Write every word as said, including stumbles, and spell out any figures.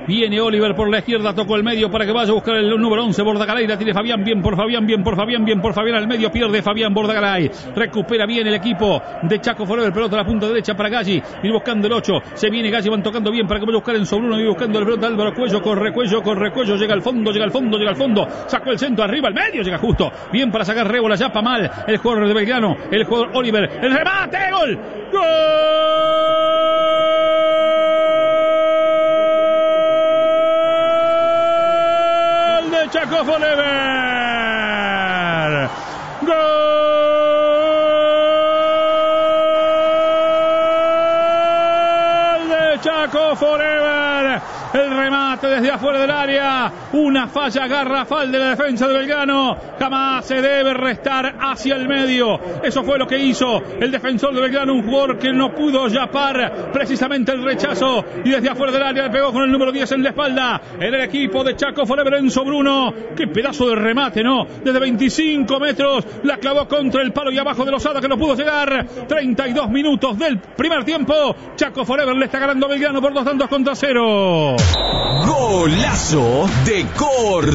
Viene Oliver por la izquierda, tocó el medio para que vaya a buscar el número once, Bordagaray. La tiene Fabián, bien por Fabián, bien por Fabián, bien por Fabián. Al medio pierde Fabián Bordagaray. Recupera bien el equipo de Chaco Forever. Pelota a la punta derecha para Galli. Viene buscando el ocho. Se viene Galli, van tocando bien para que vaya a buscar en sobre uno. Viene buscando el pelota Álvaro Cuello. Corre Cuello, corre Cuello. Llega al fondo, llega al fondo, llega al fondo. Sacó el centro arriba, al medio. Llega justo. Bien para sacar Rébola. Yapa mal. El jugador de Belgrano. El jugador Oliver. El remate. Gol. Gol. Chaco Forever. Gol de Chaco Forever. El remate desde afuera del área. Una falla garrafal de la defensa de Belgrano. Jamás se debe restar hacia el medio. Eso fue lo que hizo el defensor de Belgrano. Un jugador que no pudo yapar precisamente el rechazo. Y desde afuera del área le pegó con el número diez en la espalda. En el equipo de Chaco Forever, Enzo Bruno. Qué pedazo de remate, ¿no? Desde veinticinco metros la clavó contra el palo y abajo de Lozada, que no pudo llegar. treinta y dos minutos del primer tiempo. Chaco Forever le está ganando a Belgrano por dos tantos contra cero. Golazo de Cor